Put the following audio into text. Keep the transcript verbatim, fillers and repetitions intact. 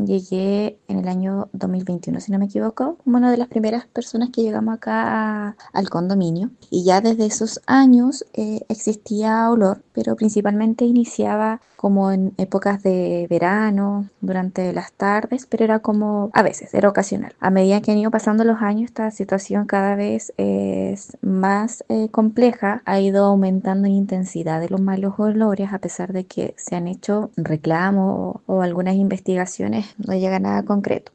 llegué en el año dos mil veintiuno, si no me equivoco, como una de las primeras personas que llegamos acá a- al condominio. Y ya desde esos años eh, existía olor, pero principalmente iniciaba como en épocas de verano, durante las tardes, pero era como a veces, era ocasional. A medida que han ido pasando los años, esta situación cada vez es más eh, compleja, ha ido aumentando en intensidad de los malos olores, a pesar de que se han hecho reclamos o, o algunas investigaciones, no llega a nada concreto.